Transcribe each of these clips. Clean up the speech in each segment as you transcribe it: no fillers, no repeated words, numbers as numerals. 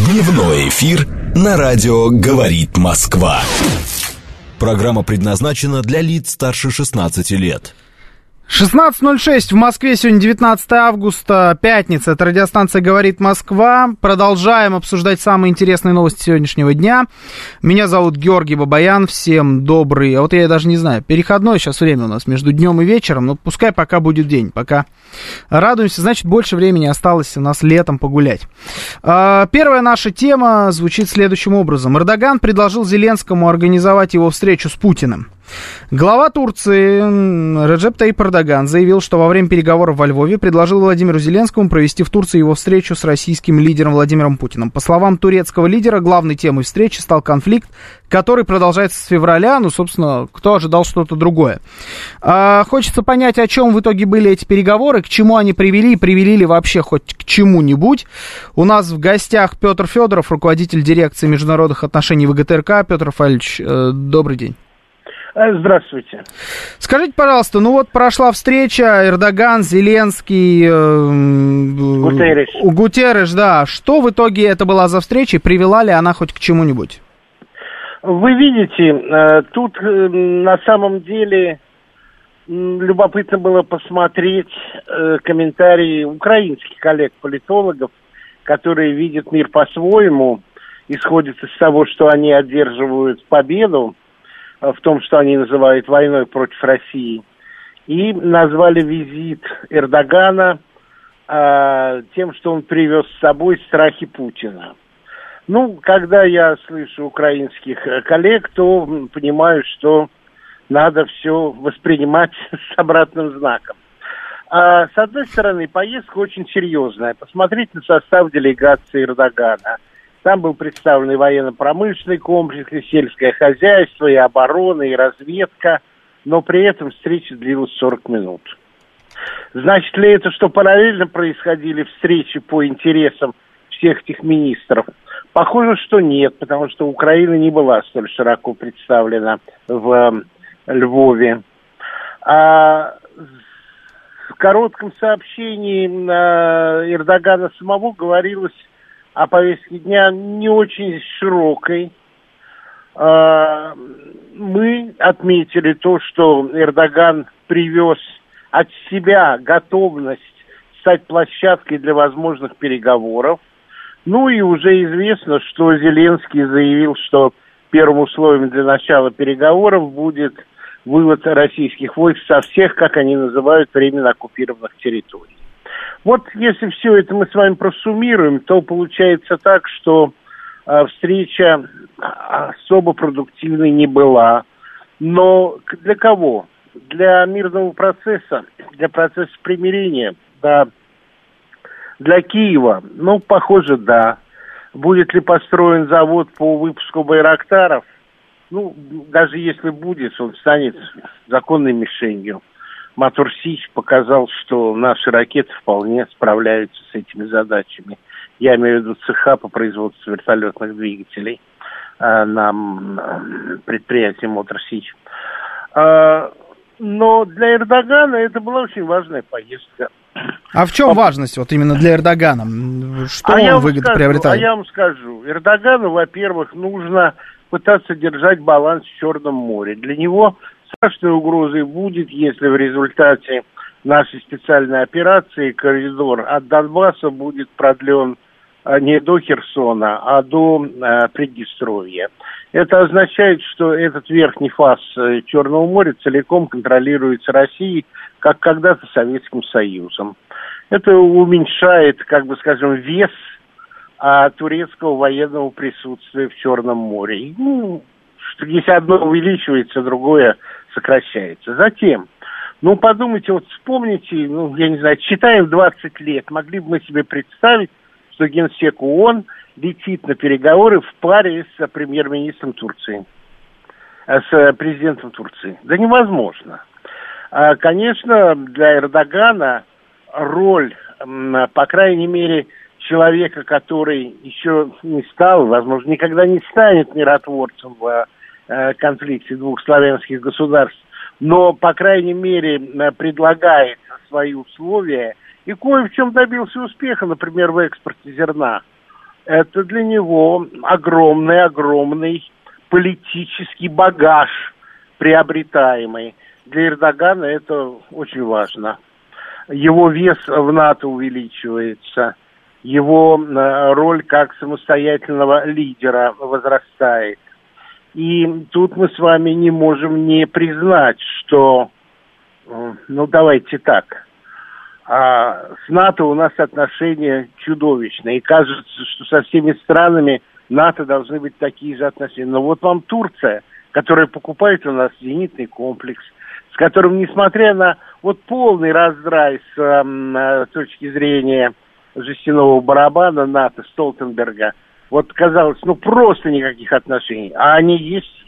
Дневной эфир на радио «Говорит Москва». Программа предназначена для лиц старше 16 лет. 16:06 в Москве, сегодня 19 августа, пятница, это радиостанция «Говорит Москва». Продолжаем обсуждать самые интересные новости сегодняшнего дня. Меня зовут Георгий Бабаян, всем добрый, а вот я даже не знаю, переходное сейчас время у нас между днем и вечером, но пускай пока будет день, пока радуемся, значит, больше времени осталось у нас летом погулять. Первая наша тема звучит следующим образом. Эрдоган предложил Зеленскому организовать его встречу с Путиным. Глава Турции Реджеп Таyyip Эрдоган заявил, что во время переговоров во Львове предложил Владимиру Зеленскому провести в Турции его встречу с российским лидером Владимиром Путиным. По словам турецкого лидера, главной темой встречи стал конфликт, который продолжается с февраля. Ну, собственно, кто ожидал что-то другое. Хочется понять, о чем в итоге были эти переговоры, к чему они привели, привели ли вообще хоть к чему-нибудь. У нас в гостях Петр Федоров, руководитель дирекции международных отношений ВГТРК. Петр Рафаэльевич, добрый день. Здравствуйте. Скажите, пожалуйста, ну вот прошла встреча, Эрдоган, Зеленский, Гутерреш, да. Что в итоге это была за встреча и привела ли она хоть к чему-нибудь? Вы видите, тут на самом деле любопытно было посмотреть комментарии украинских коллег-политологов, которые видят мир по-своему, исходят из того, что они одерживают победу в том, что они называют войной против России, и назвали визит Эрдогана тем, что он привез с собой страхи Путина. Ну, когда я слышу украинских коллег, то понимаю, что надо все воспринимать с обратным знаком. С одной стороны, поездка очень серьезная. Посмотрите на состав делегации Эрдогана. Там был представлен и военно-промышленный комплекс, и сельское хозяйство, и оборона, и разведка, но при этом встреча длилась 40 минут. Значит ли это, что параллельно происходили встречи по интересам всех этих министров? Похоже, что нет, потому что Украина не была столь широко представлена в Львове. В коротком сообщении Эрдогана самого говорилось о повестке дня не очень широкой. Мы отметили то, что Эрдоган привез от себя готовность стать площадкой для возможных переговоров. Ну и уже известно, что Зеленский заявил, что первым условием для начала переговоров будет вывод российских войск со всех, как они называют, временно оккупированных территорий. Вот если все это мы с вами просуммируем, то получается так, что встреча особо продуктивной не была. Но для кого? Для мирного процесса, для процесса примирения, да. Для Киева, ну, похоже, да. Будет ли построен завод по выпуску байрактаров? Ну, даже если будет, он станет законной мишенью. Мотор Сич показал, что наши ракеты вполне справляются с этими задачами. Я имею в виду цеха по производству вертолетных двигателей на предприятии Мотор Сич. Но для Эрдогана это была очень важная поездка. А в чем важность вот именно для Эрдогана? Что он выгоду приобретает? Я вам скажу. Эрдогану, во-первых, нужно пытаться держать баланс в Черном море. Для него страшной угрозой будет, если в результате нашей специальной операции коридор от Донбасса будет продлен не до Херсона, а до Приднестровья. Это означает, что этот верхний фас Черного моря целиком контролируется Россией, как когда-то Советским Союзом. Это уменьшает, как бы скажем, вес турецкого военного присутствия в Черном море. Ну, если одно увеличивается, другое сокращается. Затем, ну, подумайте, вот вспомните, ну, я не знаю, читаем 20 лет, могли бы мы себе представить, что генсек ООН летит на переговоры в паре с премьер-министром Турции, с президентом Турции. Да невозможно. Конечно, для Эрдогана роль, по крайней мере, человека, который еще не стал, возможно, никогда не станет миротворцем в конфликте двух славянских государств, но, по крайней мере, предлагает свои условия и кое в чем добился успеха, например, в экспорте зерна. это для него огромный политический багаж приобретаемый. Для Эрдогана это очень важно. Его вес в НАТО увеличивается, его роль как самостоятельного лидера возрастает. И тут мы с вами не можем не признать, что, давайте так, с НАТО у нас отношения чудовищные. И кажется, что со всеми странами НАТО должны быть такие же отношения. Но вот вам Турция, которая покупает у нас зенитный комплекс, с которым, несмотря на полный раздрай с точки зрения жестяного барабана НАТО, Столтенберга, казалось, просто никаких отношений. А они есть,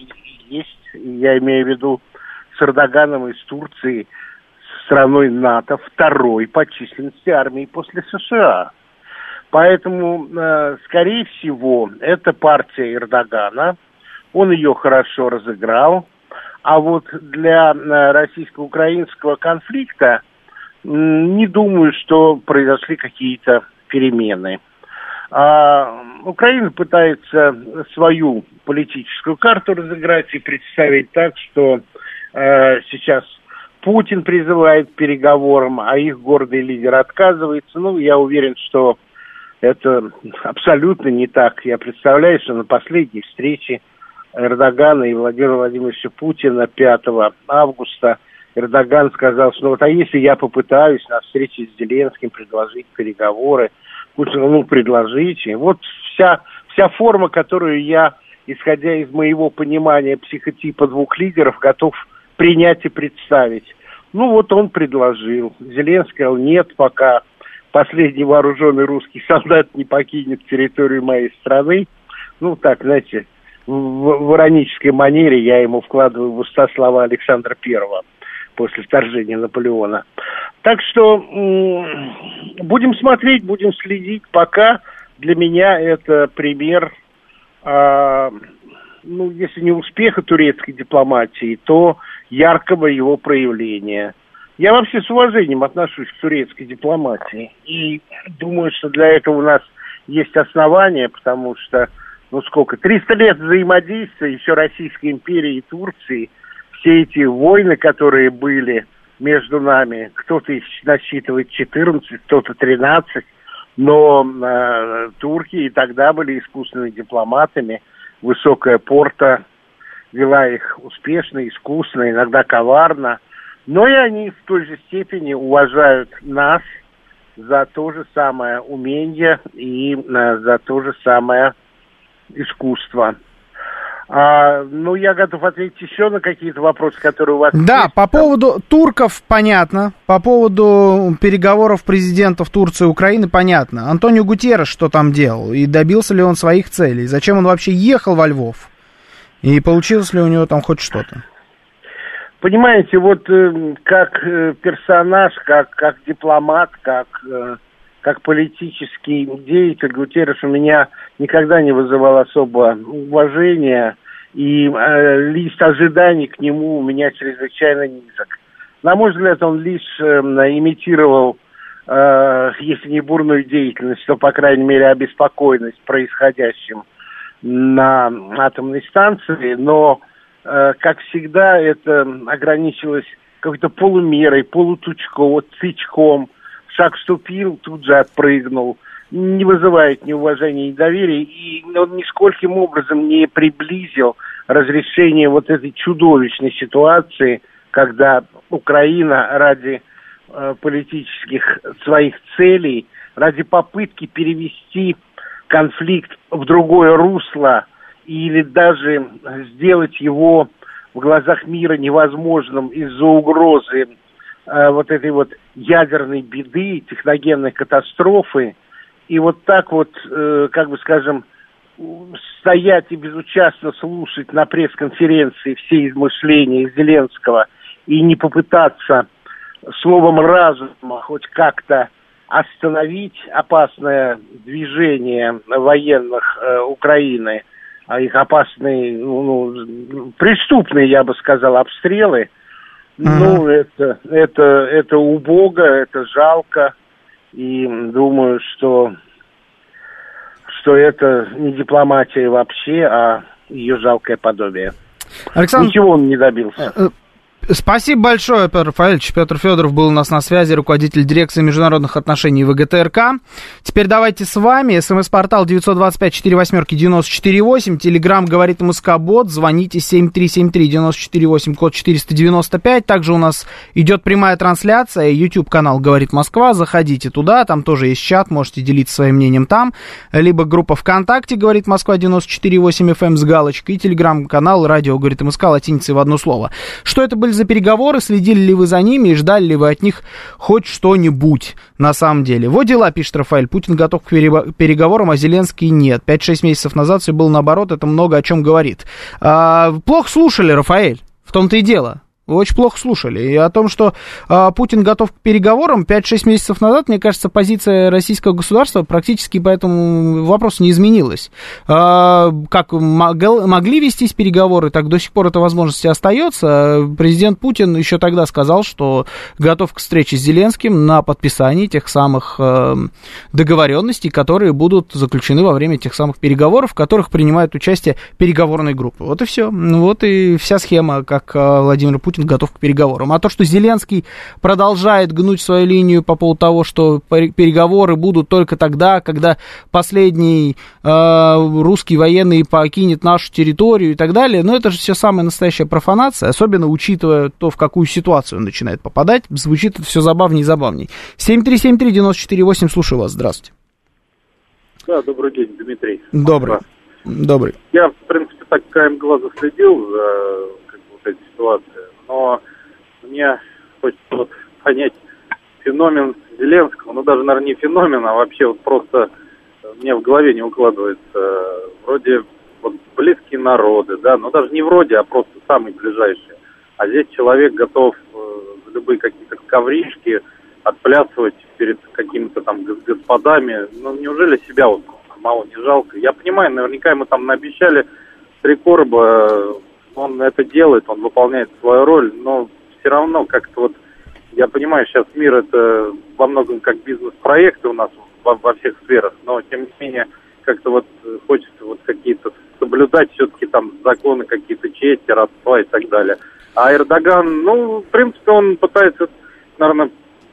я имею в виду с Эрдоганом из Турции, страной НАТО, второй по численности армии после США. Поэтому, скорее всего, это партия Эрдогана, он ее хорошо разыграл, а для российско-украинского конфликта не думаю, что произошли какие-то перемены. Украина пытается свою политическую карту разыграть и представить так, что сейчас Путин призывает к переговорам, а их гордый лидер отказывается. Я уверен, что это абсолютно не так. Я представляю, что на последней встрече Эрдогана и Владимира Владимировича Путина 5 августа Эрдоган сказал, что а если я попытаюсь на встрече с Зеленским предложить переговоры, Путин, предложите. Вся форма, которую я, исходя из моего понимания психотипа двух лидеров, готов принять и представить. Он предложил. Зеленский сказал, нет, пока последний вооруженный русский солдат не покинет территорию моей страны. Так, знаете, в иронической манере я ему вкладываю в уста слова Александра Первого после вторжения Наполеона. Так что будем смотреть, будем следить. Пока для меня это пример, если не успеха турецкой дипломатии, то яркого его проявления. Я вообще с уважением отношусь к турецкой дипломатии. И думаю, что для этого у нас есть основания, потому что, 300 лет взаимодействия еще Российской империи и Турции, все эти войны, которые были между нами, кто-то насчитывает 14, кто-то 13, но турки и тогда были искусными дипломатами. Высокая порта вела их успешно, искусно, иногда коварно. Но и они в той же степени уважают нас за то же самое умение и за то же самое искусство. Я готов ответить еще на какие-то вопросы, которые у вас есть. Да, по поводу турков понятно, по поводу переговоров президентов Турции и Украины понятно. Антонио Гутерреш что там делал, и добился ли он своих целей, зачем он вообще ехал во Львов, и получилось ли у него там хоть что-то? Понимаете, как персонаж, как дипломат, как политический деятель, Гутерреш у меня никогда не вызывал особо уважения, и лист ожиданий к нему у меня чрезвычайно низок. На мой взгляд, он лишь имитировал, если не бурную деятельность, то, по крайней мере, обеспокоенность происходящим на атомной станции, но, как всегда, это ограничилось какой-то полумерой, полутычком, шаг вступил, тут же отпрыгнул, не вызывает ни уважения, ни доверия, и он нискольким образом не приблизил разрешение этой чудовищной ситуации, когда Украина ради политических своих целей, ради попытки перевести конфликт в другое русло или даже сделать его в глазах мира невозможным из-за угрозы этой ядерной беды, техногенной катастрофы, и стоять и безучастно слушать на пресс-конференции все измышления Зеленского и не попытаться словом разума хоть как-то остановить опасное движение военных Украины, а их опасные, преступные, я бы сказал, обстрелы, это убого, это жалко, и думаю, что что это не дипломатия вообще, а ее жалкое подобие. Александр... Ничего он не добился. Спасибо большое, Петр Рафаэльевич. Петр Федоров был у нас на связи, руководитель дирекции международных отношений ВГТРК. Теперь давайте с вами. СМС-портал 925-48-94-8. Телеграм говорит МСК-бот. Звоните 7373-94-8, код 495. Также у нас идет прямая трансляция. YouTube-канал «Говорит Москва». Заходите туда. Там тоже есть чат. Можете делиться своим мнением там. Либо группа ВКонтакте «Говорит Москва» 94,8 FM с галочкой. И телеграм-канал «Радио говорит МСК» латиницей в одно слово. Что это были за переговоры, следили ли вы за ними и ждали ли вы от них хоть что-нибудь на самом деле? Вот дела, пишет Рафаэль. Путин готов к переговорам, а Зеленский нет. 5-6 месяцев назад все было наоборот, это много о чем говорит. Плохо слушали, Рафаэль, в том-то и дело. Вы очень плохо слушали. И о том, что Путин готов к переговорам, 5-6 месяцев назад, мне кажется, позиция российского государства практически по этому вопросу не изменилась. Как могли вестись переговоры, так до сих пор эта возможность остается. Президент Путин еще тогда сказал, что готов к встрече с Зеленским на подписании тех самых договоренностей, которые будут заключены во время тех самых переговоров, в которых принимают участие переговорные группы. Вот и все. Вот и вся схема, как Владимир Путин готов к переговорам. А то, что Зеленский продолжает гнуть свою линию по поводу того, что переговоры будут только тогда, когда последний русский военный покинет нашу территорию и так далее, но это же все самая настоящая профанация, особенно учитывая то, в какую ситуацию он начинает попадать. Звучит это все забавнее и забавнее. 7373948, слушаю вас. Здравствуйте. Да, добрый день, Дмитрий. Добрый. Добрый. Я, в принципе, так краем глаза следил за вот этой ситуацией. Но мне хочется вот понять феномен Зеленского, ну даже, наверное, не феномен, а вообще вот просто мне в голове не укладывается. Вроде вот близкие народы, да, но даже не вроде, а просто самые ближайшие. А здесь человек готов за любые какие-то ковришки отплясывать перед какими-то там господами. Ну неужели себя вот мало не жалко? Я понимаю, наверняка ему там наобещали 3 короба. Он это делает, он выполняет свою роль, но все равно как-то вот, я понимаю, сейчас мир это во многом как бизнес-проекты у нас во всех сферах, но тем не менее как-то вот хочется вот какие-то соблюдать все-таки там законы какие-то, чести, родства и так далее. А Эрдоган, ну, в принципе, он пытается, наверное,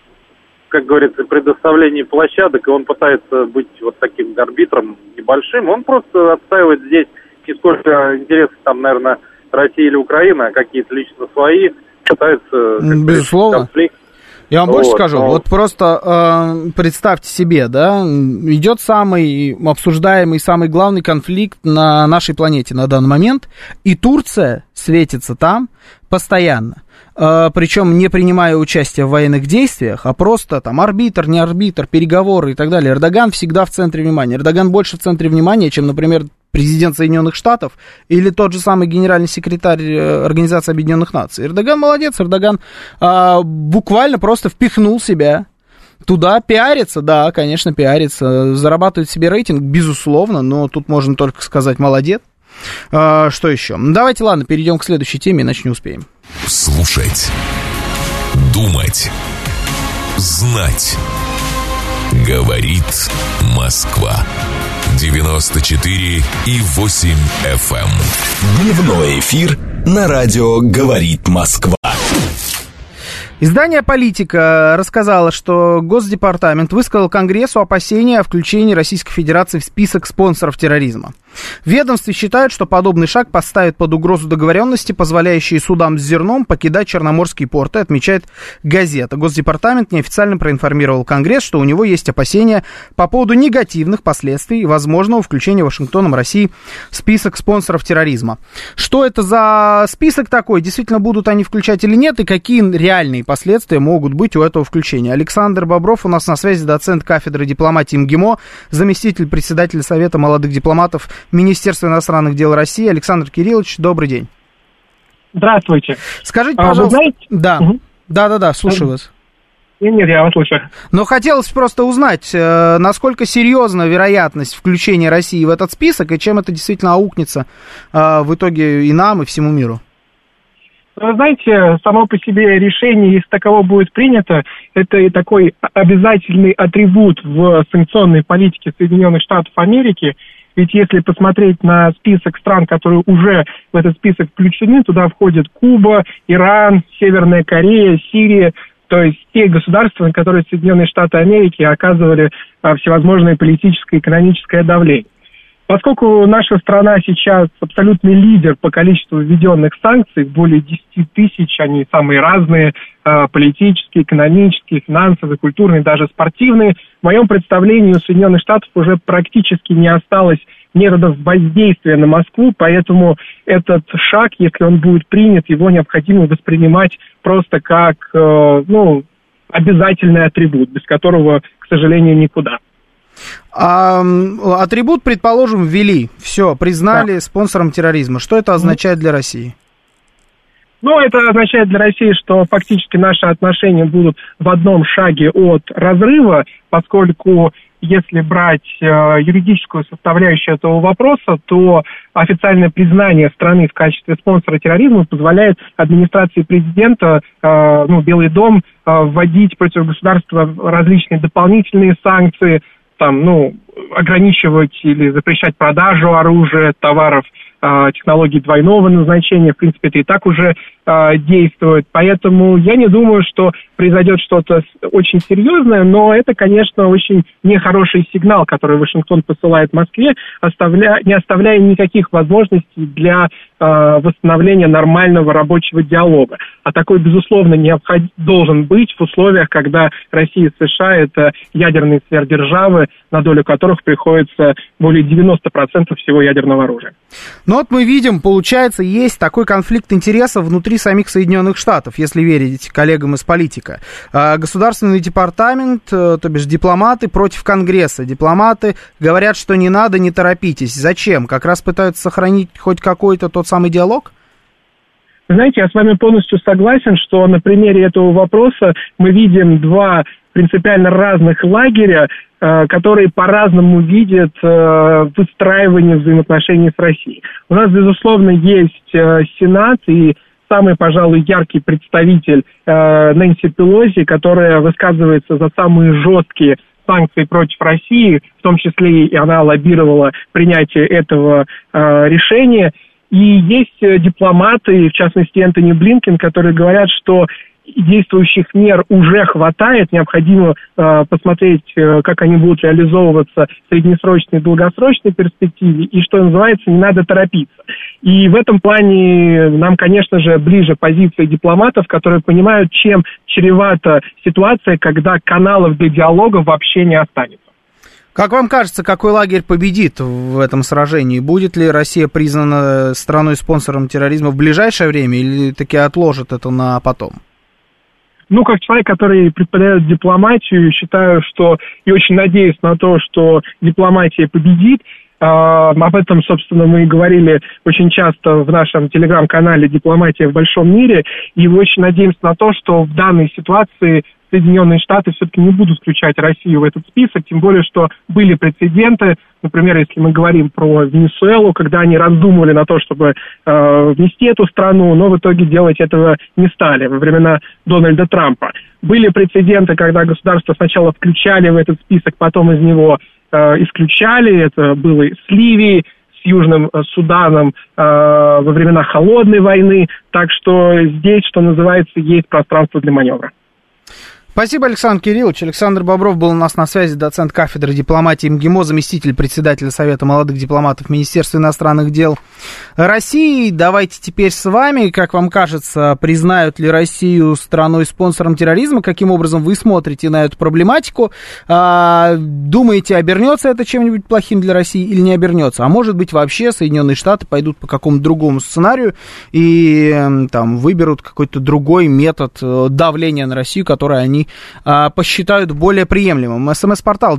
как говорится, предоставление площадок, и он пытается быть вот таким арбитром небольшим, он просто отстаивает здесь не сколько интересов там, наверное, Россия или Украина, а какие-то лично свои, пытаются... Безусловно. Конфликт. Я вам больше скажу, вот просто представьте себе, да, идет самый обсуждаемый, самый главный конфликт на нашей планете на данный момент, и Турция светится там постоянно. Причем не принимая участия в военных действиях, а просто там арбитр, не арбитр, переговоры и так далее. Эрдоган всегда в центре внимания. Эрдоган больше в центре внимания, чем, например, президент Соединенных Штатов или тот же самый генеральный секретарь Организации Объединенных Наций. Эрдоган молодец, Эрдоган буквально просто впихнул себя туда, пиарится, да, конечно, пиарится, зарабатывает себе рейтинг, безусловно, но тут можно только сказать молодец. Что еще? Давайте, ладно, перейдем к следующей теме, иначе не успеем. Слушать, думать, знать. Говорит Москва. 94,8 FM. Дневной эфир на радио «Говорит Москва». Издание «Политика» рассказало, что Госдепартамент высказал Конгрессу опасения о включении Российской Федерации в список спонсоров терроризма. В ведомстве считают, что подобный шаг поставит под угрозу договоренности, позволяющие судам с зерном покидать черноморские порты, отмечает газета. Госдепартамент неофициально проинформировал Конгресс, что у него есть опасения по поводу негативных последствий и возможного включения Вашингтоном России в список спонсоров терроризма. Что это за список такой? Действительно, будут они включать или нет? И какие реальные последствия могут быть у этого включения? Александр Бобров у нас на связи, доцент кафедры дипломатии МГИМО, заместитель председателя Совета молодых дипломатов Министерства иностранных дел России. Александр Кириллович, добрый день. Здравствуйте. Скажите, пожалуйста... Вы знаете? Да. Угу. Да, слушаю вас. Нет, я вас слышу. Но хотелось просто узнать, насколько серьезна вероятность включения России в этот список, и чем это действительно аукнется в итоге и нам, и всему миру. Вы знаете, само по себе решение, если таково будет принято, это и такой обязательный атрибут в санкционной политике Соединенных Штатов Америки. Ведь если посмотреть на список стран, которые уже в этот список включены, туда входят Куба, Иран, Северная Корея, Сирия, то есть те государства, на которые Соединенные Штаты Америки оказывали всевозможное политическое и экономическое давление. Поскольку наша страна сейчас абсолютный лидер по количеству введенных санкций, более 10 тысяч, они самые разные, политические, экономические, финансовые, культурные, даже спортивные, в моем представлении у Соединенных Штатов уже практически не осталось методов воздействия на Москву, поэтому этот шаг, если он будет принят, его необходимо воспринимать просто как обязательный атрибут, без которого, к сожалению, никуда. Атрибут, предположим, ввели, все, признали спонсором терроризма. Что это означает для России? Это означает для России, что фактически наши отношения будут в одном шаге от разрыва, поскольку если брать юридическую составляющую этого вопроса, то официальное признание страны в качестве спонсора терроризма позволяет администрации президента, Белый дом, вводить против государства различные дополнительные санкции, ограничивать или запрещать продажу оружия, товаров, технологий двойного назначения. В принципе, это и так уже действует. Поэтому я не думаю, что произойдет что-то очень серьезное, но это, конечно, очень нехороший сигнал, который Вашингтон посылает Москве, не оставляя никаких возможностей для восстановления нормального рабочего диалога. А такой, безусловно, должен быть в условиях, когда Россия и США – это ядерные сверхдержавы, на долю которых приходится более 90% всего ядерного оружия. Мы видим, получается, есть такой конфликт интересов внутри самих Соединенных Штатов, если верить коллегам из политика. Государственный департамент, то бишь дипломаты против Конгресса. Дипломаты говорят, что не надо, не торопитесь. Зачем? Как раз пытаются сохранить хоть какой-то тот самый диалог? Знаете, я с вами полностью согласен, что на примере этого вопроса мы видим два принципиально разных лагеря, которые по-разному видят выстраивание взаимоотношений с Россией. У нас, безусловно, есть Сенат и самый, пожалуй, яркий представитель Нэнси Пелоси, которая высказывается за самые жесткие санкции против России, в том числе и она лоббировала принятие этого решения. И есть дипломаты, в частности, Энтони Блинкен, которые говорят, что действующих мер уже хватает, необходимо посмотреть, как они будут реализовываться в среднесрочной и долгосрочной перспективе, и, что называется, не надо торопиться. И в этом плане нам, конечно же, ближе позиция дипломатов, которые понимают, чем чревата ситуация, когда каналов для диалога вообще не останется. Как вам кажется, какой лагерь победит в этом сражении? Будет ли Россия признана страной-спонсором терроризма в ближайшее время или таки отложит это на потом? Как человек, который преподает дипломатию, считаю, что и очень надеюсь на то, что дипломатия победит. Об этом, собственно, мы и говорили очень часто в нашем телеграм-канале «Дипломатия в большом мире». И мы очень надеемся на то, что в данной ситуации Соединенные Штаты все-таки не будут включать Россию в этот список, тем более, что были прецеденты, например, если мы говорим про Венесуэлу, когда они раздумывали на то, чтобы внести эту страну, но в итоге делать этого не стали во времена Дональда Трампа. Были прецеденты, когда государства сначала включали в этот список, потом из него исключали. Это было с Ливией, с Южным Суданом во времена Холодной войны. Так что здесь, что называется, есть пространство для маневра. Спасибо, Александр Кириллович. Александр Бобров был у нас на связи, доцент кафедры дипломатии МГИМО, заместитель председателя Совета молодых дипломатов Министерства иностранных дел России. Давайте теперь с вами, как вам кажется, признают ли Россию страной-спонсором терроризма? Каким образом вы смотрите на эту проблематику? Думаете, обернется это чем-нибудь плохим для России или не обернется? А может быть, вообще Соединенные Штаты пойдут по какому-то другому сценарию и выберут какой-то другой метод давления на Россию, который они они посчитают более приемлемым. СМС-портал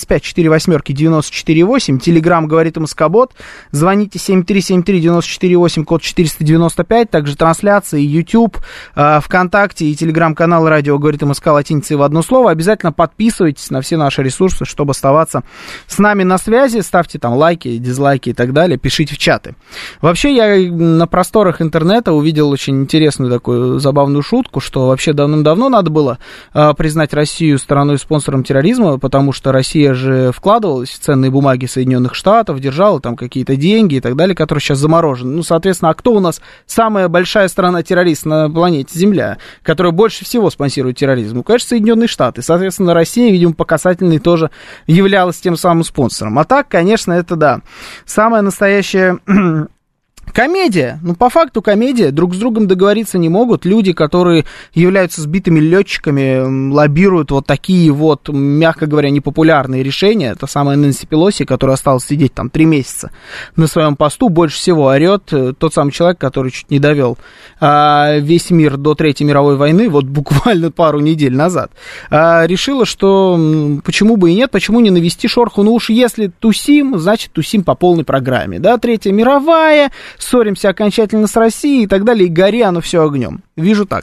925-48-94-8, Телеграм «Говорит МСК-бот», звоните 7373-94-8, код 495, также трансляции, YouTube, ВКонтакте и Телеграм-канал «Радио Говорит МСК» латиницей в одно слово. Обязательно подписывайтесь на все наши ресурсы, чтобы оставаться с нами на связи, ставьте там лайки, дизлайки и так далее, пишите в чаты. Вообще, я на просторах интернета увидел очень интересную такую забавную шутку, что вообще давным-давно надо было признать Россию страной-спонсором терроризма, потому что Россия же вкладывалась в ценные бумаги Соединенных Штатов, держала там какие-то деньги и так далее, которые сейчас заморожены. Ну, соответственно, а кто у нас самая большая страна-террорист на планете Земля, которая больше всего спонсирует терроризм? Ну, конечно, Соединенные Штаты. Соответственно, Россия, видимо, по касательной тоже являлась тем самым спонсором. А так, конечно, это да. Самая настоящая комедия. Ну, по факту комедия. Друг с другом договориться не могут. Люди, которые являются сбитыми летчиками, лоббируют вот такие вот, мягко говоря, непопулярные решения. Это самая Нэнси Пелоси, которая осталась сидеть там 3 месяца на своем посту. Больше всего орет тот самый человек, который чуть не довел весь мир до Третьей мировой войны, вот буквально пару недель назад. Решила, что почему бы и нет, почему не навести шороху. Ну уж если тусим, значит тусим по полной программе. Да, Третья мировая, ссоримся окончательно с Россией и так далее, и гори оно все огнем. Вижу так.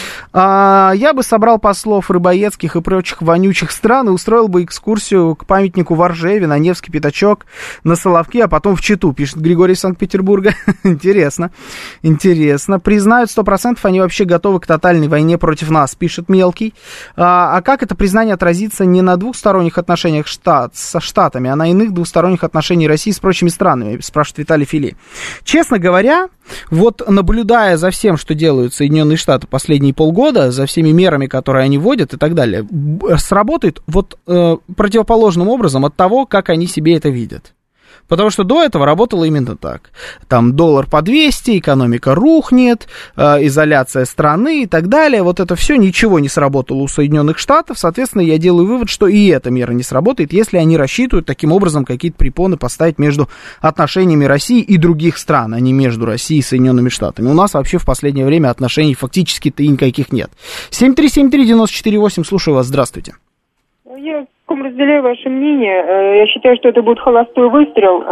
Я бы собрал послов рыбоедских и прочих вонючих стран и устроил бы экскурсию к памятнику во Ржеве, на Невский пятачок, на Соловке, а потом в Читу, пишет Григорий из Санкт-Петербурга. Интересно. Признают 100%, они вообще готовы к тотальной войне против нас, пишет Мелкий. А как это признание отразится не на двухсторонних отношениях со Штатами, а на иных двухсторонних отношениях России с прочими странами, спрашивает Виталий Фили. Честно говоря, вот наблюдая за всем, что делают Соединенные Штаты последние полгода, за всеми мерами, которые они вводят и так далее, сработает вот противоположным образом от того, как они себе это видят. Потому что до этого работало именно так. Там доллар по 200, экономика рухнет, изоляция страны и так далее. Вот это все ничего не сработало у Соединенных Штатов. Соответственно, я делаю вывод, что и эта мера не сработает, если они рассчитывают таким образом какие-то препоны поставить между отношениями России и других стран, а не между Россией и Соединенными Штатами. У нас вообще в последнее время отношений фактически-то и никаких нет. 7373948, слушаю вас, здравствуйте. Я разделяю ваше мнение. Я считаю, что это будет холостой выстрел.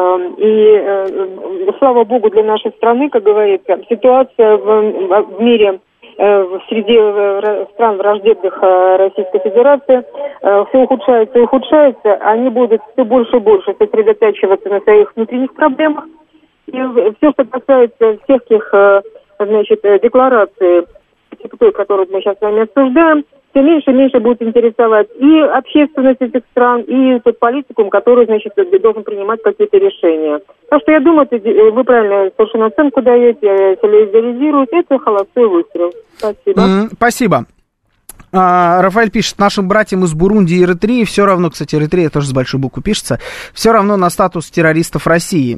И, слава богу, для нашей страны, как говорится, ситуация в мире, среди стран враждебных Российской Федерации, все ухудшается и ухудшается. Они будут все больше и больше сосредотачиваться на своих внутренних проблемах. И все, что касается всех их, деклараций, типа той, которую мы сейчас с вами обсуждаем, все меньше и меньше будет интересовать и общественность этих стран, и тот политикум, который, должен принимать какие-то решения. Так что я думаю, вы правильно совершенно оценку даете, солидаризируете, это холостой выстрел. Спасибо. Спасибо. Рафаэль пишет, нашим братьям из Бурунди и Эритреи все равно, кстати, Эритрея тоже с большой буквы пишется, все равно на статус террористов России.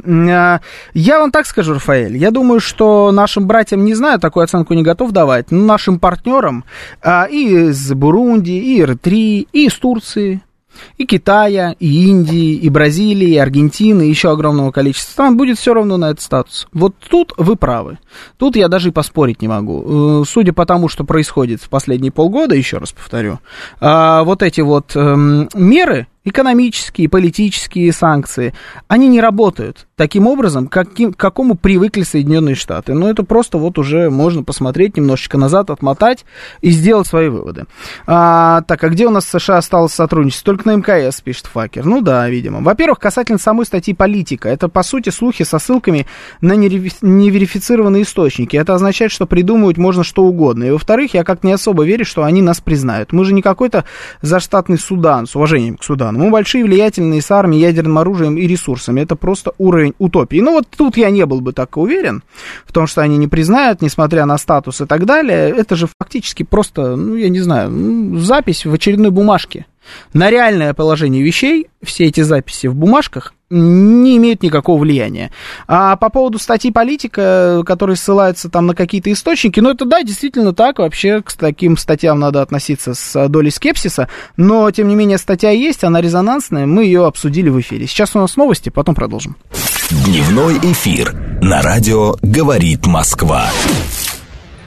Я вам так скажу, Рафаэль, я думаю, что нашим братьям, не знаю, такую оценку не готов давать, но нашим партнерам и из Бурунди, и Эритреи, и из Турции, и Китая, и Индии, и Бразилии, и Аргентины, и еще огромного количества стран будет все равно на этот статус. Вот тут вы правы. Тут я даже и поспорить не могу. Судя по тому, что происходит в последние полгода, еще раз повторю, вот эти вот меры, экономические, политические санкции, они не работают таким образом, к какому привыкли Соединенные Штаты. Но это просто вот уже можно посмотреть немножечко назад, отмотать и сделать свои выводы. А где у нас в США осталось сотрудничество? Только на МКС, пишет Факер. Ну да, видимо. Во-первых, касательно самой статьи «Политика». Это, по сути, слухи со ссылками на неверифицированные источники. Это означает, что придумывать можно что угодно. И, во-вторых, я как-то не особо верю, что они нас признают. Мы же не какой-то заштатный Судан, с уважением к Судану. Мы большие, влиятельные, с армией, ядерным оружием и ресурсами. Это просто уровень утопии. Ну вот тут я не был бы так уверен в том, что они не признают, несмотря на статус и так далее. Это же фактически просто, я не знаю, запись в очередной бумажке. На реальное положение вещей все эти записи в бумажках не имеют никакого влияния. А по поводу статьи «Политика», которые ссылаются там на какие-то источники, это да, действительно так, вообще к таким статьям надо относиться с долей скепсиса, но, тем не менее, статья есть, она резонансная, мы ее обсудили в эфире. Сейчас у нас новости, потом продолжим. Дневной эфир на радио «Говорит Москва».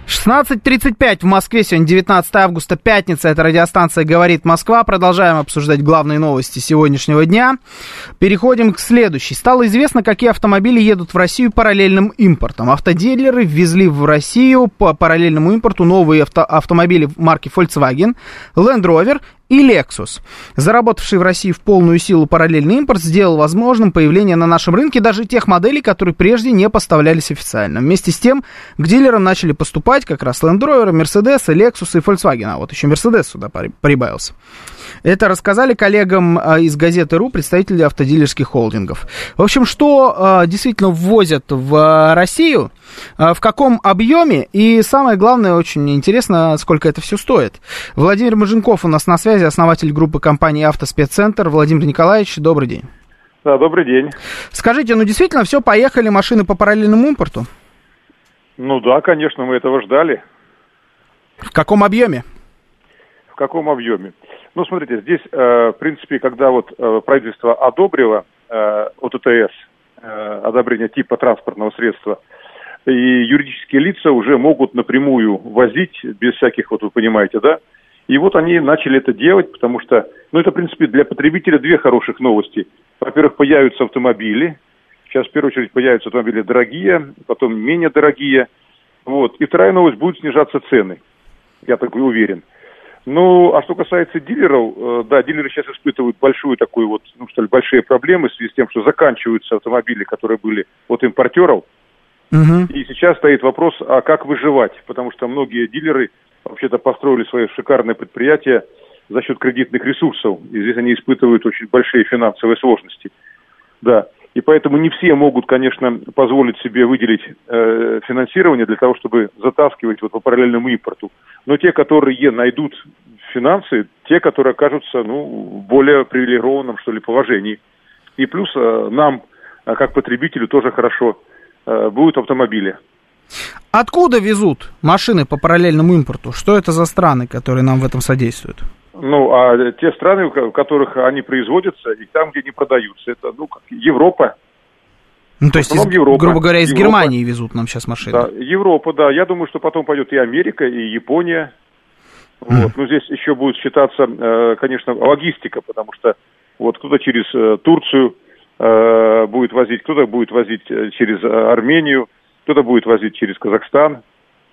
16:35 в Москве, сегодня 19 августа, пятница, это радиостанция «Говорит Москва». Продолжаем обсуждать главные новости сегодняшнего дня. Переходим к следующей. Стало известно, какие автомобили едут в Россию параллельным импортом. Автодилеры ввезли в Россию по параллельному импорту новые автомобили марки Volkswagen, Land Rover и Lexus. Заработавший в России в полную силу параллельный импорт сделал возможным появление на нашем рынке даже тех моделей, которые прежде не поставлялись официально. Вместе с тем к дилерам начали поступать как раз Land Rover, Mercedes, Lexus и Volkswagen. А вот еще Mercedes сюда прибавился. Это рассказали коллегам из газеты «Ру» представители автодилерских холдингов. В общем, что действительно ввозят в Россию, в каком объеме и, самое главное, очень интересно, сколько это все стоит. Владимир Маженков у нас на связи, основатель группы компании «Автоспеццентр». Владимир Николаевич, добрый день. Да, добрый день. Скажите, ну действительно все, поехали машины по параллельному импорту? Ну да, конечно, мы этого ждали. В каком объеме? В каком объеме? Ну, смотрите, здесь, в принципе, когда вот правительство одобрило ОТТС, одобрение типа транспортного средства, и юридические лица уже могут напрямую возить, без всяких, вот вы понимаете, да? И вот они начали это делать, потому что, ну, это, в принципе, для потребителя две хороших новости. Во-первых, появятся автомобили. Сейчас, в первую очередь, появятся автомобили дорогие, потом менее дорогие. Вот. И вторая новость, будут снижаться цены. Я так уверен. Ну, а что касается дилеров, да, дилеры сейчас испытывают большую такую вот, ну, что ли, большие проблемы в связи с тем, что заканчиваются автомобили, которые были от импортеров. И сейчас стоит вопрос, а как выживать? Потому что многие дилеры вообще-то построили свои шикарные предприятия за счет кредитных ресурсов. И здесь они испытывают очень большие финансовые сложности. Да. И поэтому не все могут, конечно, позволить себе выделить финансирование для того, чтобы затаскивать вот по параллельному импорту. Но те, которые найдут финансы, те, которые окажутся, ну, в более привилегированном, что ли, положении. И плюс нам, как потребителю, тоже хорошо будут автомобили. Откуда везут машины по параллельному импорту? Что это за страны, которые нам в этом содействуют? Ну, а те страны, в которых они производятся, и там, где не продаются, это, ну, как Европа. Ну, то есть, Европа, грубо говоря, из Германии везут нам сейчас машины. Да, Европа, да. Я думаю, что потом пойдет и Америка, и Япония. Вот. Ну, здесь еще будет считаться, конечно, логистика, потому что вот кто-то через Турцию будет возить, кто-то будет возить через Армению, кто-то будет возить через Казахстан.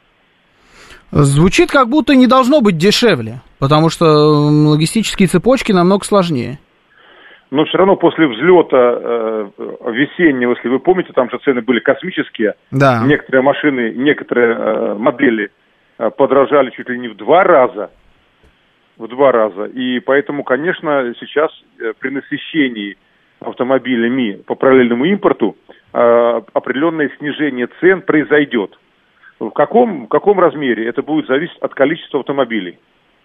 Звучит, как будто не должно быть дешевле, потому что логистические цепочки намного сложнее. Но все равно после взлета весеннего, если вы помните, там же цены были космические. Да. Некоторые машины, некоторые модели подорожали чуть ли не в 2 раза. В 2 раза. И поэтому, конечно, сейчас при насыщении автомобилями по параллельному импорту определенное снижение цен произойдет. В каком размере? Это будет зависеть от количества автомобилей.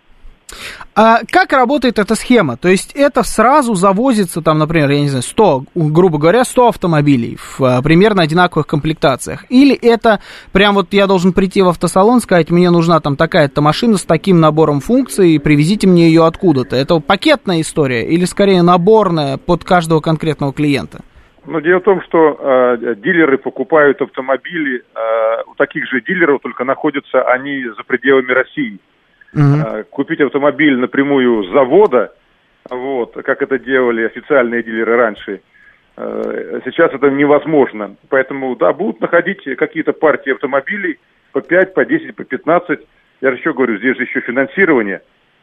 А как работает эта схема? То есть это сразу завозится, там, например, я не знаю, 100, грубо говоря, 100 автомобилей в примерно одинаковых комплектациях? Или это прям вот я должен прийти в автосалон, сказать, мне нужна там такая-то машина с таким набором функций, привезите мне ее откуда-то? Это пакетная история или скорее наборная под каждого конкретного клиента? Но дело в том, что дилеры покупают автомобили, у таких же дилеров, только находятся они за пределами России. Купить автомобиль напрямую с завода, вот, как это делали официальные дилеры раньше, сейчас это невозможно. Поэтому, да, будут находить какие-то партии автомобилей по 5, по 10, по 15. Я же еще говорю, здесь же еще финансирование.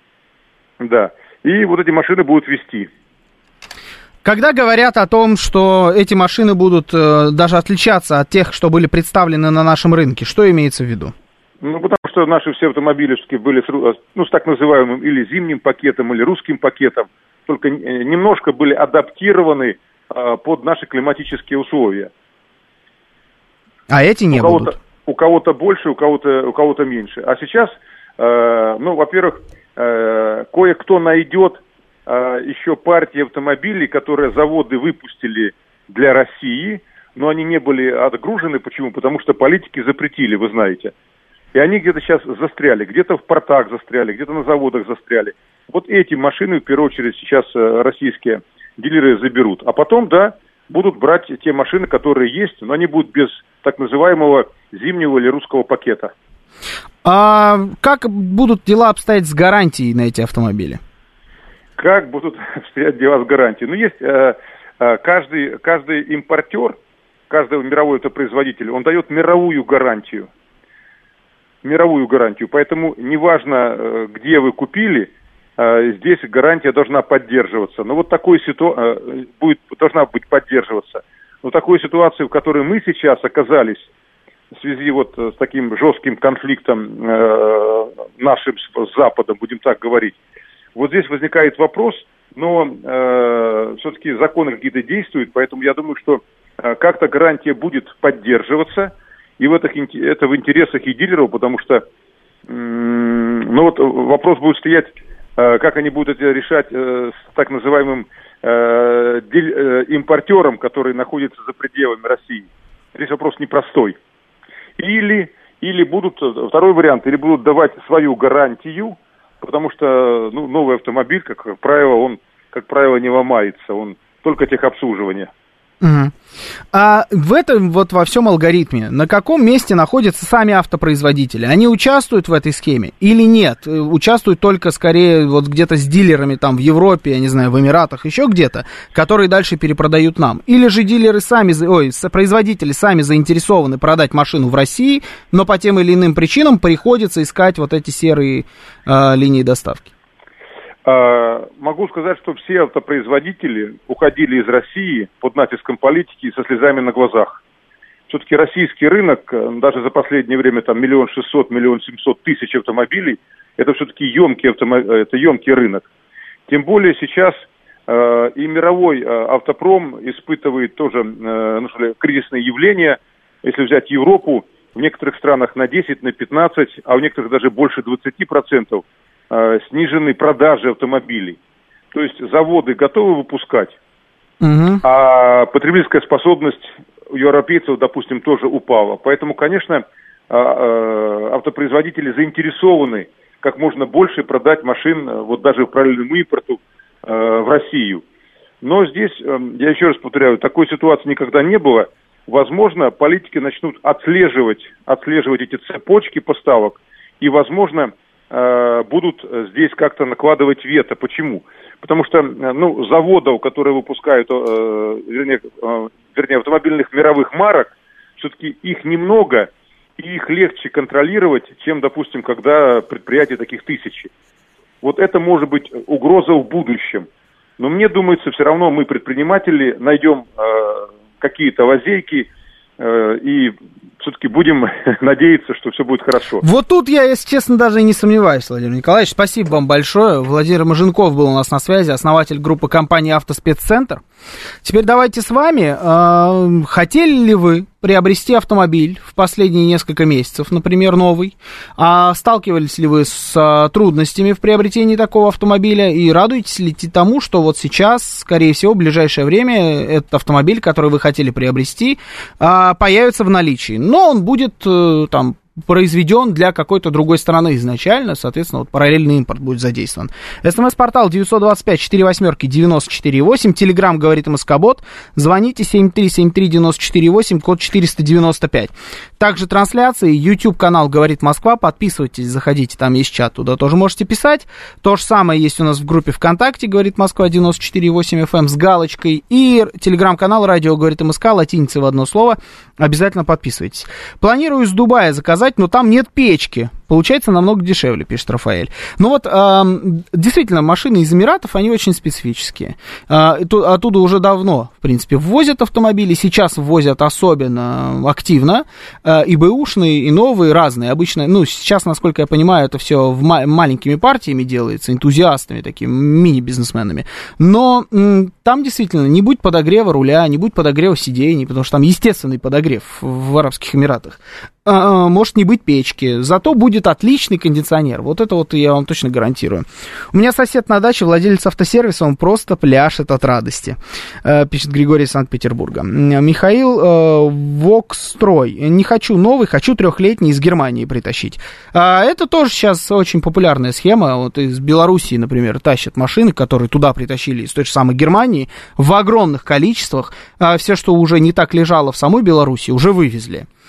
Да. И вот эти машины будут везти. Когда говорят о том, что эти машины будут даже отличаться от тех, что были представлены на нашем рынке, что имеется в виду? Ну, потому что наши все автомобили все-таки были с так называемым или зимним пакетом, или русским пакетом, только немножко были адаптированы под наши климатические условия. А эти не будут? У кого-то больше, у кого-то меньше. А сейчас, ну, во-первых, кое-кто найдет еще партии автомобилей, которые заводы выпустили для России, но они не были отгружены. Почему? Потому что политики запретили, вы знаете. И они где-то сейчас застряли, где-то в портах застряли, где-то на заводах застряли. Вот эти машины, в первую очередь, сейчас российские дилеры заберут. А потом, да, будут брать те машины, которые есть, но они будут без так называемого зимнего или русского пакета. А как будут дела обстоять с гарантией на эти автомобили? Как будут обстоять дела с гарантией? Ну, есть каждый импортер, каждый мировой автопроизводитель, он дает мировую гарантию. Поэтому неважно, где вы купили, здесь гарантия должна поддерживаться. Но вот такой должна быть поддерживаться. Но такой ситуации, в которой мы сейчас оказались, в связи вот с таким жестким конфликтом нашим с Западом, будем так говорить, вот здесь возникает вопрос, но все-таки законы какие-то действуют, поэтому я думаю, что как-то гарантия будет поддерживаться, и это в интересах и дилеров, потому что вопрос будет стоять, как они будут это решать с так называемым импортером, который находится за пределами России. Здесь вопрос непростой. Или второй вариант, или будут давать свою гарантию, потому что новый автомобиль, как правило, не ломается, он только техобслуживание. Угу. А в этом вот во всем алгоритме на каком месте находятся сами автопроизводители? Они участвуют в этой схеме или нет? Участвуют только скорее вот где-то с дилерами там в Европе, я не знаю, в Эмиратах, еще где-то, которые дальше перепродают нам? Или же дилеры производители сами заинтересованы продать машину в России, но по тем или иным причинам приходится искать вот эти серые линии доставки? Могу сказать, что все автопроизводители уходили из России под натиском политики и со слезами на глазах. Все-таки российский рынок, даже за последнее время, там 1 600 000 1 700 000 автомобилей, это все-таки емкий рынок. Тем более сейчас и мировой автопром испытывает тоже кризисные явления. Если взять Европу, в некоторых странах на 10, на 15, а в некоторых даже больше 20%. Снижены продажи автомобилей. То есть заводы готовы выпускать, а потребительская способность у европейцев, допустим, тоже упала. Поэтому, конечно, автопроизводители заинтересованы как можно больше продать машин, вот даже в параллельному импорту, в Россию. Но здесь, я еще раз повторяю, такой ситуации никогда не было. Возможно, политики начнут отслеживать эти цепочки поставок и, возможно, будут здесь как-то накладывать вето. Почему? Потому что заводов, которые выпускают, вернее, автомобильных мировых марок, все-таки их немного, и их легче контролировать, чем, допустим, когда предприятий таких тысячи. Вот это может быть угроза в будущем. Но мне думается, все равно мы, предприниматели, найдем какие-то лазейки и все-таки будем надеяться, что все будет хорошо. Вот тут я, если честно, даже и не сомневаюсь, Владимир Николаевич. Спасибо вам большое. Владимир Маженков был у нас на связи, основатель группы компании «Автоспеццентр». Теперь давайте с вами. Хотели ли вы приобрести автомобиль в последние несколько месяцев, например, новый? Сталкивались ли вы с трудностями в приобретении такого автомобиля? И радуетесь ли тому, что вот сейчас, скорее всего, в ближайшее время этот автомобиль, который вы хотели приобрести, появится в наличии? Но он будет там произведен для какой-то другой страны изначально, соответственно, вот параллельный импорт будет задействован. СМС-портал 925-48-94-8, Телеграм говорит МСК-бот, звоните 7373-94-8, код 495. Также трансляции, YouTube-канал «Говорит Москва», подписывайтесь, заходите, там есть чат, туда тоже можете писать. То же самое есть у нас в группе ВКонтакте «Говорит Москва» 94,8 FM с галочкой, и Телеграм-канал «Радио говорит МСК», латиницей в одно слово, обязательно подписывайтесь. Планирую из Дубая заказать, но там нет печки. Получается намного дешевле, пишет Рафаэль. Ну вот, действительно, машины из Эмиратов, они очень специфические. Оттуда уже давно, в принципе, ввозят автомобили, сейчас ввозят особенно активно, и бэушные, и новые, разные. Обычно, сейчас, насколько я понимаю, это все маленькими партиями делается, энтузиастами, такими мини-бизнесменами. Но там действительно не будет подогрева руля, не будет подогрева сидений, потому что там естественный подогрев в Арабских Эмиратах. Может не быть печки, зато будет отличный кондиционер. Вот это вот я вам точно гарантирую. У меня сосед на даче, владелец автосервиса, он просто пляшет от радости, пишет Григорий из Санкт-Петербурга. Михаил, Вокстрой. Не хочу новый, хочу 3-летний из Германии притащить. Это тоже сейчас очень популярная схема. Вот из Белоруссии, например, тащат машины, которые туда притащили из той же самой Германии в огромных количествах. Все, что уже не так лежало в самой Белоруссии, уже вывезли.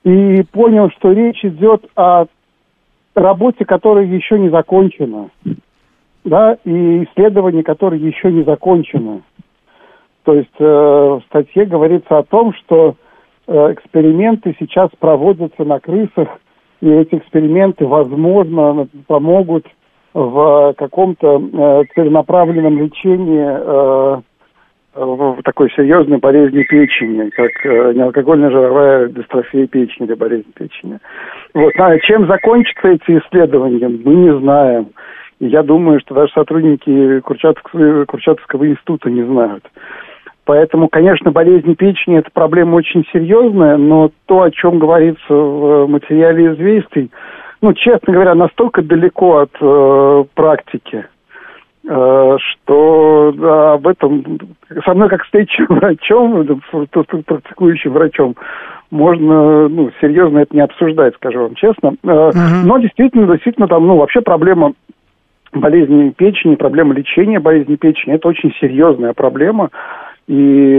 и понял, что речь идет о работе, которая еще не закончена, да, и исследовании, которое еще не закончено. То есть в статье говорится о том, что эксперименты сейчас проводятся на крысах, и эти эксперименты, возможно, помогут в каком-то целенаправленном лечении в такой серьезной болезни печени, как неалкогольная жировая дистрофия печени или болезнь печени. Вот. А чем закончатся эти исследования, мы не знаем. И я думаю, что даже сотрудники Курчатовского института не знают. Поэтому, конечно, болезнь печени – это проблема очень серьезная, но то, о чем говорится в материале «Известий», честно говоря, настолько далеко от практики, что об этом со мной, как с лечащим врачом, практикующим врачом, можно серьезно это не обсуждать, скажу вам честно. Но действительно там, вообще проблема болезни печени, проблема лечения болезни печени – это очень серьезная проблема. И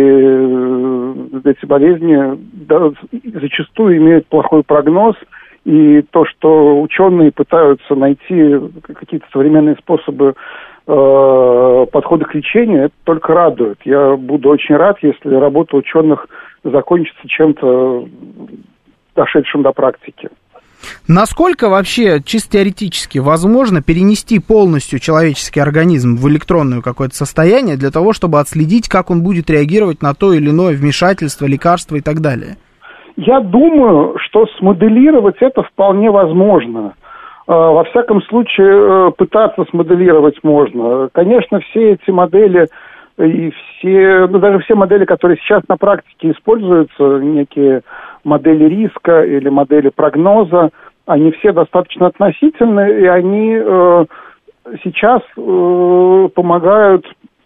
эти болезни зачастую имеют плохой прогноз. И то, что ученые пытаются найти какие-то современные способы подхода к лечению, это только радует. Я буду очень рад, если работа ученых закончится чем-то дошедшим до практики. Насколько вообще, чисто теоретически, возможно перенести полностью человеческий организм в электронное какое-то состояние для того, чтобы отследить, как он будет реагировать на то или иное вмешательство, лекарство и так далее? Я думаю, что смоделировать это вполне возможно. Во всяком случае, пытаться смоделировать можно. Конечно, все эти модели и даже все модели, которые сейчас на практике используются, некие модели риска или модели прогноза, они все достаточно относительны, и они сейчас помогают,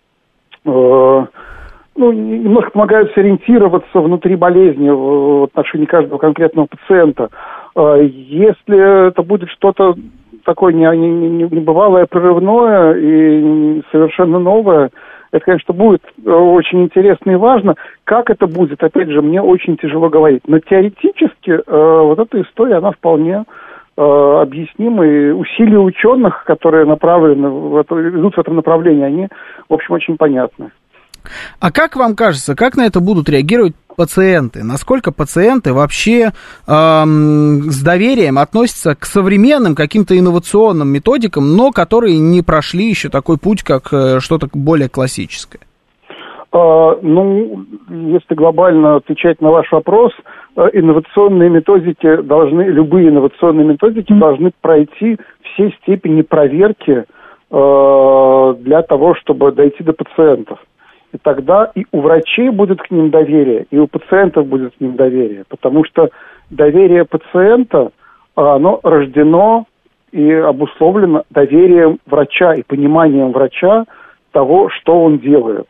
немножко помогают сориентироваться внутри болезни в отношении каждого конкретного пациента. Если это будет что-то такое небывалое, прорывное и совершенно новое, это, конечно, будет очень интересно и важно. Как это будет, опять же, мне очень тяжело говорить. Но теоретически вот эта история, она вполне объяснима. И усилия ученых, которые направлены идут в этом направлении, они, в общем, очень понятны. А как вам кажется, как на это будут реагировать пациенты? Насколько пациенты вообще с доверием относятся к современным каким-то инновационным методикам, но которые не прошли еще такой путь, как что-то более классическое? Если глобально отвечать на ваш вопрос, любые инновационные методики должны пройти все степени проверки для того, чтобы дойти до пациентов. И тогда и у врачей будет к ним доверие, и у пациентов будет к ним доверие. Потому что доверие пациента, оно рождено и обусловлено доверием врача и пониманием врача того, что он делает.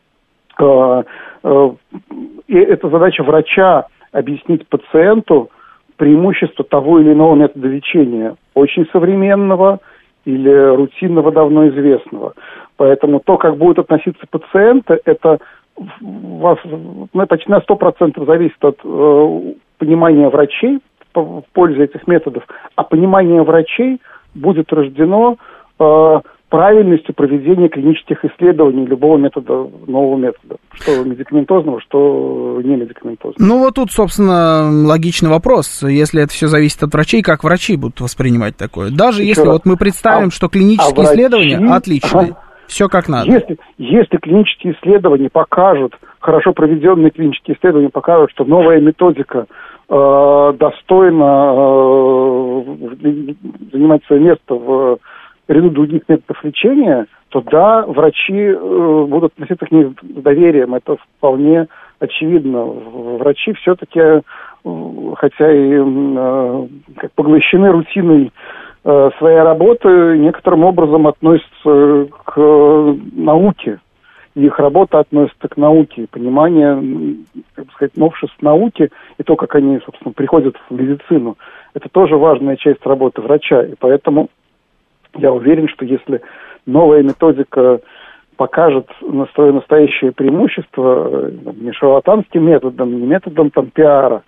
И это задача врача объяснить пациенту преимущество того или иного метода лечения, очень современного или рутинного, давно известного. Поэтому то, как будут относиться пациенты, это почти на 100% зависит от понимания врачей в пользу этих методов, а понимание врачей будет рождено правильностью проведения клинических исследований любого метода, нового метода, что медикаментозного, что не медикаментозного. Вот тут, собственно, логичный вопрос. Если это все зависит от врачей, как врачи будут воспринимать такое? Даже если мы представим, что клинические исследования отличные, все как надо. Если клинические исследования покажут, хорошо проведенные клинические исследования покажут, что новая методика достойна занимать свое место в ряду других методов лечения, то да, врачи будут относиться к ним с доверием. Это вполне очевидно. Врачи все-таки, хотя и поглощены рутиной своей работы, некоторым образом относятся к науке. Их работа относится к науке. Понимание, новшеств науки и то, как они, собственно, приходят в медицину, это тоже важная часть работы врача. И поэтому я уверен, что если новая методика покажет свое настоящее преимущество не шарлатанским методом, не методом пиара,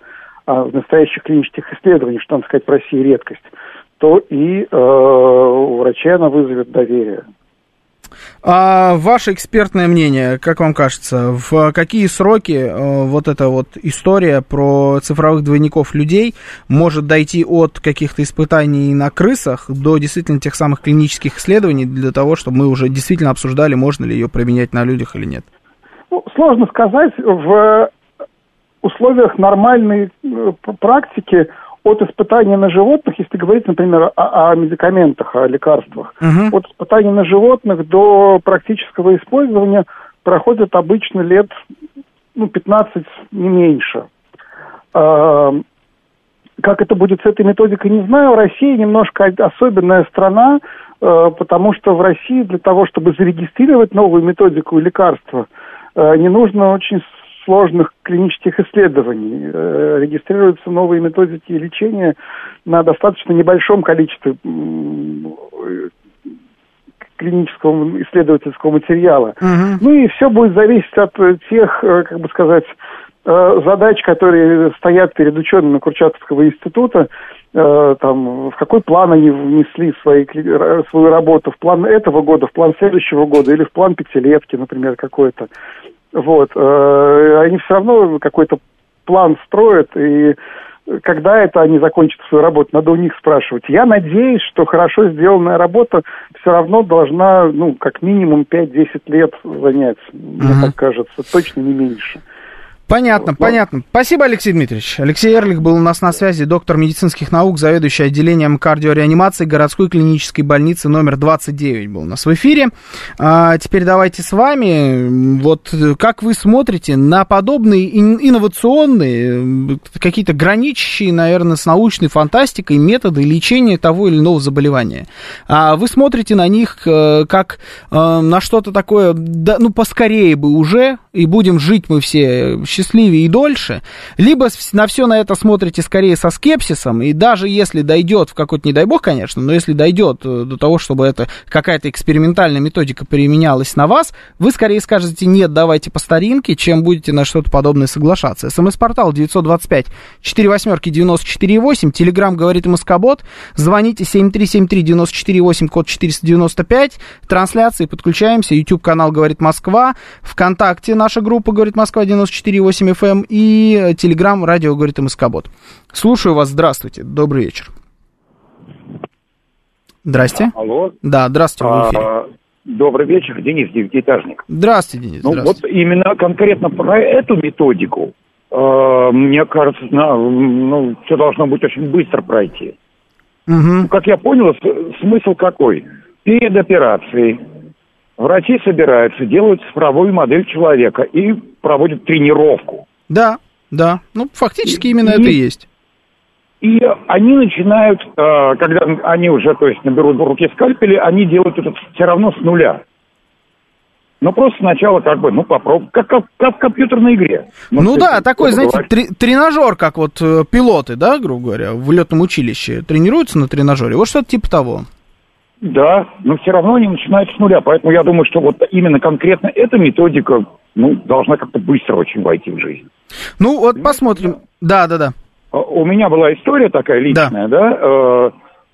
а настоящих клинических исследований, что, надо сказать, в России редкость, то и у врачей она вызовет доверие. А ваше экспертное мнение, как вам кажется, в какие сроки вот эта вот история про цифровых двойников людей может дойти от каких-то испытаний на крысах до действительно тех самых клинических исследований для того, чтобы мы уже действительно обсуждали, можно ли ее применять на людях или нет? Ну, сложно сказать. В условиях нормальной практики от испытаний на животных, если говорить, например, о медикаментах, о лекарствах, от испытаний на животных до практического использования проходит обычно лет 15, не меньше. Как это будет с этой методикой, не знаю. Россия немножко особенная страна, потому что в России для того, чтобы зарегистрировать новую методику и лекарства, не нужно очень сложных клинических исследований. Регистрируются новые методики лечения на достаточно небольшом количестве клинического исследовательского материала. Ну и все будет зависеть от тех, как бы сказать, задач, которые стоят перед учеными Курчатовского института, там, в какой план они внесли свою работу, в план этого года, в план следующего года или в план пятилетки, например, какой-то. Вот. Они все равно какой-то план строят, и когда это они закончат свою работу, надо у них спрашивать. Я надеюсь, что хорошо сделанная работа все равно должна, как минимум 5-10 лет занять, мне так кажется, точно не меньше. Понятно. Спасибо, Алексей Дмитриевич. Алексей Эрлих был у нас на связи, доктор медицинских наук, заведующий отделением кардиореанимации городской клинической больницы номер 29 был у нас в эфире. Теперь давайте с вами, вот как вы смотрите на подобные инновационные, какие-то граничащие, наверное, с научной фантастикой методы лечения того или иного заболевания. Вы смотрите на них как на что-то такое, поскорее бы уже, и будем жить мы все счастливее и дольше, либо на все на это смотрите скорее со скепсисом, и даже если дойдет в какой-то, не дай бог, конечно, но если дойдет до того, чтобы это какая-то экспериментальная методика применялась на вас, вы скорее скажете нет, давайте по старинке, чем будете на что-то подобное соглашаться. СМС-портал 925-48-94-8, Телеграм говорит МСК-бот, звоните 7373-94-8, код 495, трансляции, подключаемся, YouTube-канал «Говорит Москва», ВКонтакте наша группа «Говорит Москва» 94,8 FM и Телеграм, радио «Говорит МСК-бот». Слушаю вас, здравствуйте, добрый вечер. Здрасте. Алло. Да, здравствуйте, вы в эфире. Добрый вечер, Денис, девятиэтажник. Здравствуйте, Денис, здравствуйте. Вот именно конкретно про эту методику, мне кажется, все должно быть очень быстро пройти. Как я понял, смысл какой? Перед операцией врачи собираются, делают цифровую модель человека и проводят тренировку. Да. Фактически именно это и есть. И они начинают, когда они уже, наберут в руки скальпели, они делают это все равно с нуля. Но просто сначала попробуй, как в компьютерной игре. Такой, знаете, тренажер, как вот пилоты, да, грубо говоря, в летном училище тренируются на тренажере, вот что-то типа того. Да, но все равно они начинают с нуля, поэтому я думаю, что вот именно конкретно эта методика, должна как-то быстро очень войти в жизнь. Посмотрим. Да. У меня была история такая личная, да.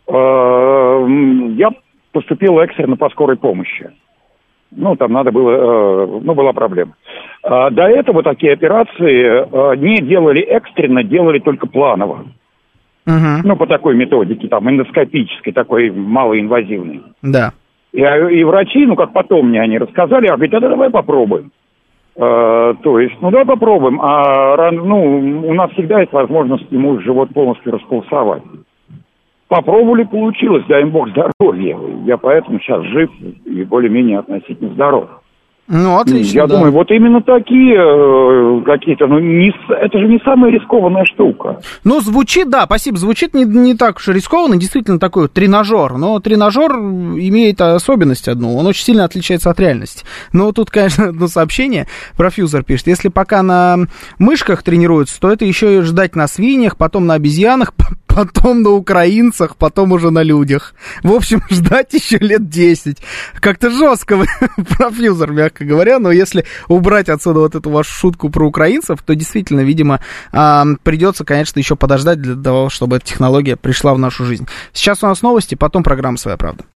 Я поступил экстренно по скорой помощи. Там надо было, была проблема. До этого такие операции не делали экстренно, делали только планово. По такой методике, эндоскопической, такой малоинвазивной. Да. И врачи, как потом мне они рассказали, говорят, давай попробуем. Давай попробуем. У нас всегда есть возможность ему живот полностью располосовать. Попробовали, получилось, дай им бог здоровья. Я поэтому сейчас жив и более-менее относительно здоров. Отлично, я думаю, вот именно такие какие-то, это же не самая рискованная штука. Звучит, да, спасибо, звучит не так уж и рискованно, действительно такой вот тренажер, но тренажер имеет особенность одну, он очень сильно отличается от реальности. Тут, конечно, одно сообщение, профьюзер пишет, если пока на мышках тренируются, то это еще и ждать на свиньях, потом на обезьянах, потом на украинцах, потом уже на людях. В общем, ждать еще лет 10. Как-то жестко вы, профьюзер, мягко говоря, но если убрать отсюда вот эту вашу шутку про украинцев, то действительно, видимо, придется, конечно, еще подождать для того, чтобы эта технология пришла в нашу жизнь. Сейчас у нас новости, потом программа «Своя правда».